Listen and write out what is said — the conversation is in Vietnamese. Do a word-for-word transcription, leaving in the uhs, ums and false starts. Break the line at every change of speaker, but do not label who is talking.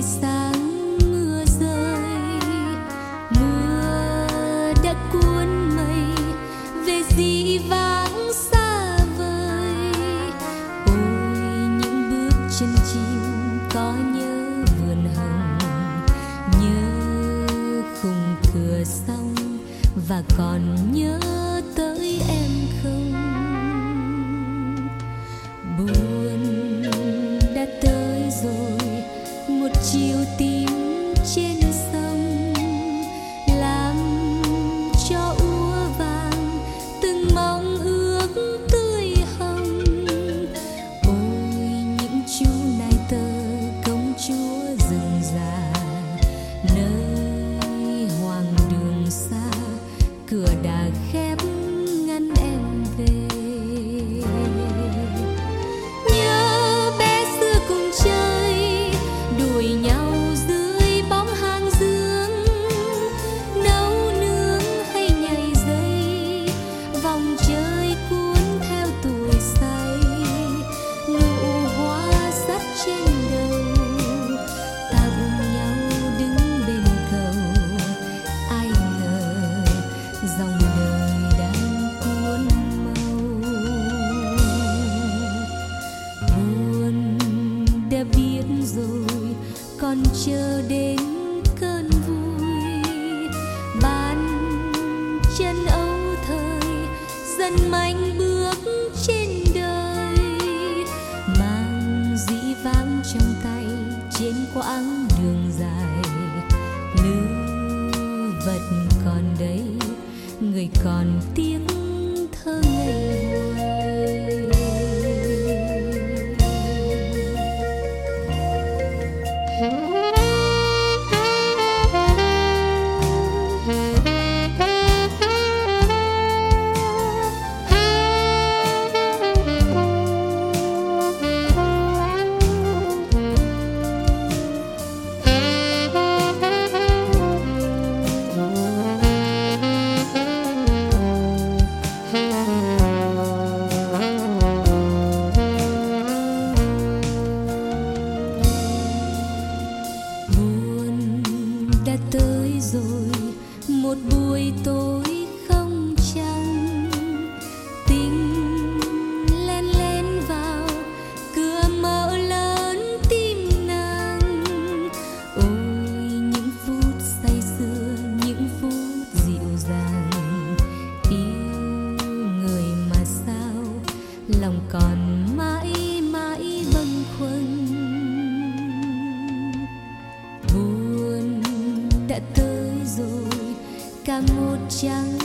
sáng mưa rơi, mưa đã cuốn mây về dĩ vãng xa vời. Ôi những bước chân chim có nhớ vườn hồng, nhớ khung cửa sông và còn nhớ tới em không? Buồn đã tới rồi, một chiều tím trên sông làm cho úa vàng từng mong ước tươi hồng. Ôi những chú nai tơ công chúa rừng già, nơi hoàng đường xa cửa đã khép ngăn em về. Nhớ bé xưa cùng chơi đuổi nhau dưới bóng hàng dương, nấu nướng hay nhảy dây, vòng chơi cuốn theo tuổi say. Nụ hoa dắt trên đầu, ta cùng nhau đứng bên cầu. Ai ngờ dòng đời đang cuốn mau. Buồn đã biết rồi, còn chờ đến cơn vui. Bàn chân âu thời dần mạnh bước trên đời, mang dĩ vãng trong tay trên quãng đường dài. Lưu vật còn đấy, người còn tiếng thơ ngây hoài. Đã tới rồi một buổi tối không trăng, tình len lén vào cửa mở lớn tim nàng. Ôi những phút say sưa, những phút dịu dàng, yêu người mà sao lòng còn mãi mãi bâng khuâng. Đã tới rồi cả một trăng